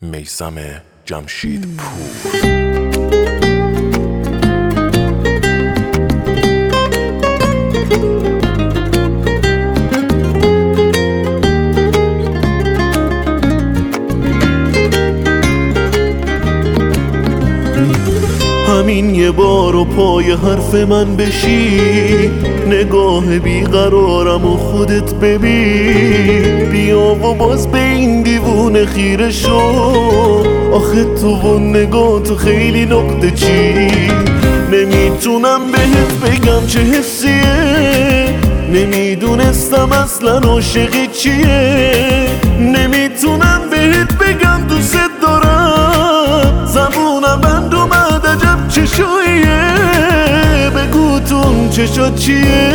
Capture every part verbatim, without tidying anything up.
میثم جمشیدپور. همین یه بار و پای حرف من بشی، نگاه بیقرارم و خودت ببین. بیا و باز به این دیوونه خیره شو، آخه تو و نگاه تو خیلی نقطه چی. نمیتونم بهت بگم چه حسیه، نمیدونستم اصلا عاشقی چیه. نمیتونم بهت بگم دوست دارم، زبونم بند اومد عجب چشاییه. بگو تو اون چشات چیه،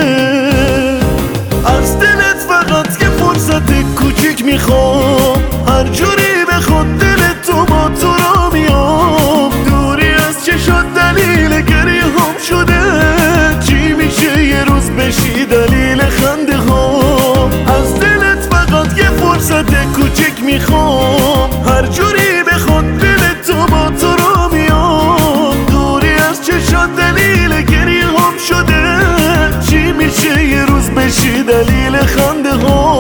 از دلت فقط که فرصت کوچیک میخوام. هر جوری بخواد دلت تو با تو را میام. دوری از چشات دلیل گریه هم شده، چی میشه یه روز بشی دلیل خنده ها. از دلت فقط یه فرصت کوچیک میخوام. هر جوری بخواد دلت تو با تو را میام. دوری از چشات دلیل گریه هم شده، چی میشه یه روز بشی دلیل خنده ها.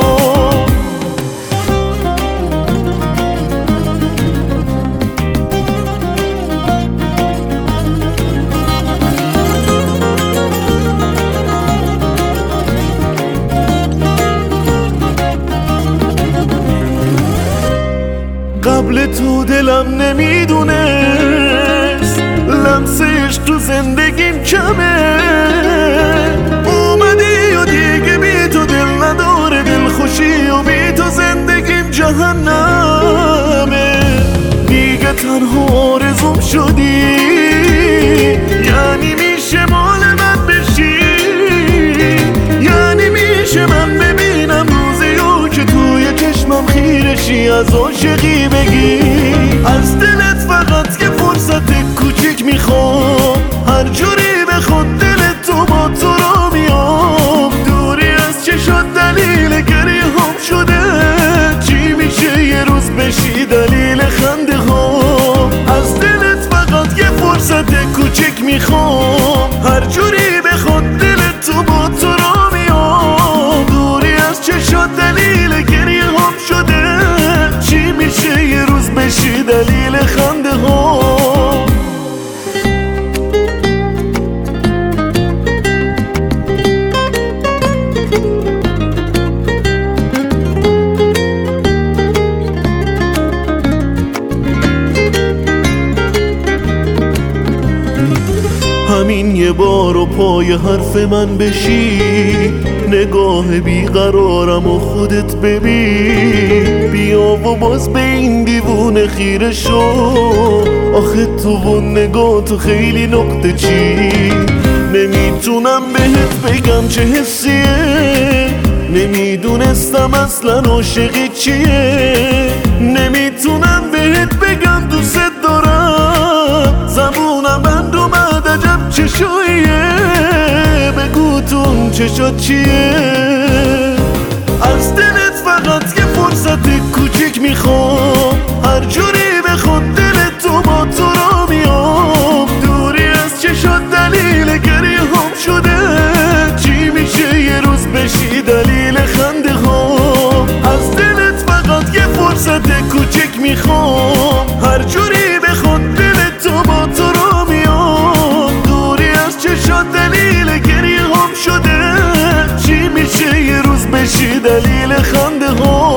قبل تو دلم نمیدونست لمسش تو زندگیم کمه. اومدی و دیگه بی تو دل نداره دل خوشی، و بی تو زندگیم جهنمه. دیگه تنها آرزوم شدی، یعنی میشه مال من بشی. یعنی میشه من ببینم روزیو که توی چشمم خیرشی، از عاشقی بگی. از دلت فقط که فرصت کوچیک میخوام. هر جوری بخواد دلت تو با تو را میام. دوری از چشات دلیل گریه هم شده، چی میشه یه روز بشی دلیل خنده ها. از دلت فقط یه فرصت کوچیک میخوام. هر جوری بخواد دلت تو با تو را میام. دوری از چشات دلیل گریه هم شده، چی میشه یه روز بشی دلیل خنده ها. همین یه بار و پای حرف من بشی، نگاه بیقرارم و خودت ببین. بیا و باز به این دیوونه خیره شو، آخه تو و نگاه تو خیلی نقطه چی. نمیتونم بهت بگم چه حسیه، نمیدونستم اصلا عاشقی چیه. نمیتونم بهت بگم دوست دارم، زبونم بند اومد عجب چشاییه. بگو تو اون چشات چیه، از دلت فقط که فرصت کوچیک میخوام. هر جوری بخواد دلت تو با تو را میام. دوری از چشات دلیل گریه هم شده، چی میشه یه روز بشی دلیل خنده ها. از دلت فقط یه فرصت کوچیک میخوام. هر جوری بخواد دلت تو با تو را میام. دوری از چشات دلیل گریه هم شده، چی میشه یه روز بشی دلیل خنده ها.